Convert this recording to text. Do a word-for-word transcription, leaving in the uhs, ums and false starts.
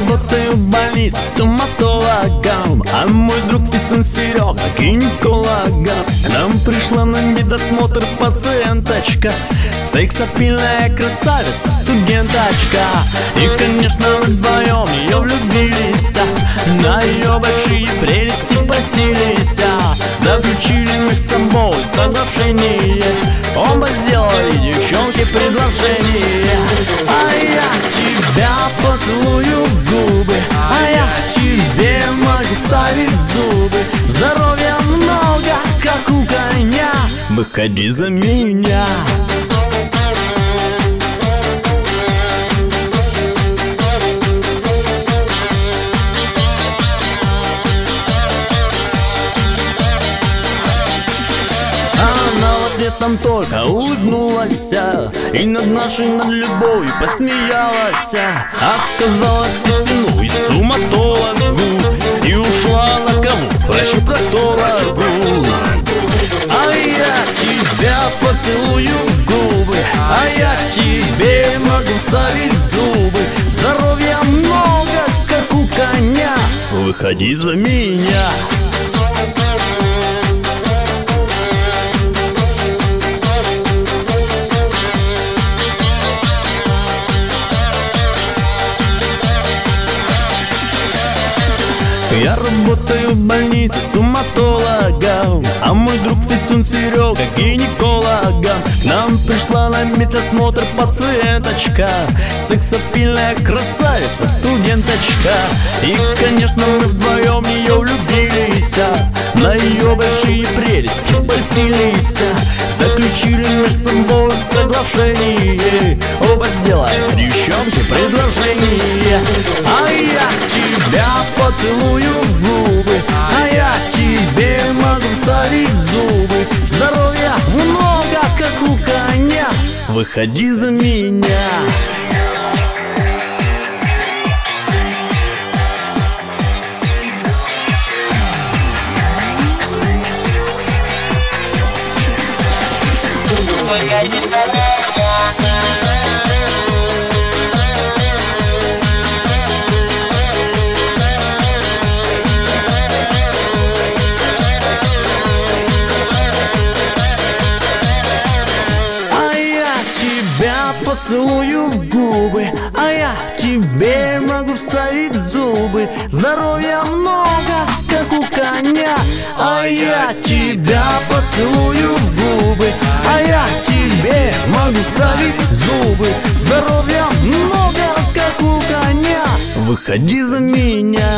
работаю в больнице стоматологом, а мой друг Фицун Серега гинекологом. К нам пришла на медосмотр пациенточка, сексапильная красавица, студенточка. И, конечно, мы вдвоем ее влюбились, на ее большие прелести постились, заключили между собой соглашение, оба сделали девчонке предложение. А я тебя поцелую в губы, а я тебе могу ставить зубы. Здоровья много, как у коня, выходи за меня. Там только улыбнулась и над нашей, над любовью посмеялась. Отказалась Фицуну и стоматологу и ушла на кого? К врачу-проктологу. А я тебя поцелую в губы, а я тебе могу вставить зубы. Здоровья много, как у коня, выходи за меня. Я работаю в больнице стоматологом, а мой друг Фицун Серега гинекологом. К нам пришла на медосмотр пациенточка, сексапильная красавица, студенточка. И, конечно, мы вдвоем в нее влюбились, на ее большие прелести польстились, заключили между собой соглашение, оба сделали девчонке предложение. А я тебя поцелую в губы, а я тебе могу вставить зубы. Здоровья много, как у коня, выходи за меня. Поцелую в губы, а я тебе могу вставить зубы. Здоровья много, как у коня, а я тебя поцелую в губы, а я тебе могу вставить зубы. Здоровья много, как у коня, выходи за меня.